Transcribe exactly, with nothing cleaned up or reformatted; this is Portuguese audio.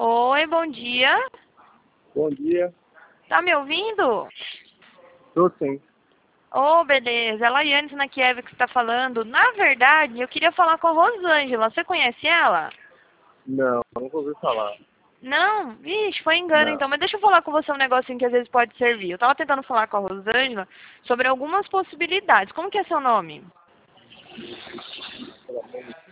Oi, bom dia. Bom dia. Tá me ouvindo? Tô sim. Oh, beleza. É a Laiane na Kiev que está falando. Na verdade, eu queria falar com a Rosângela. Você conhece ela? Não, nunca ouvi falar. Não? Vixe, foi engano Não. então. Mas deixa eu falar com você um negocinho que às vezes pode servir. Eu tava tentando falar com a Rosângela sobre algumas possibilidades. Como que é seu nome?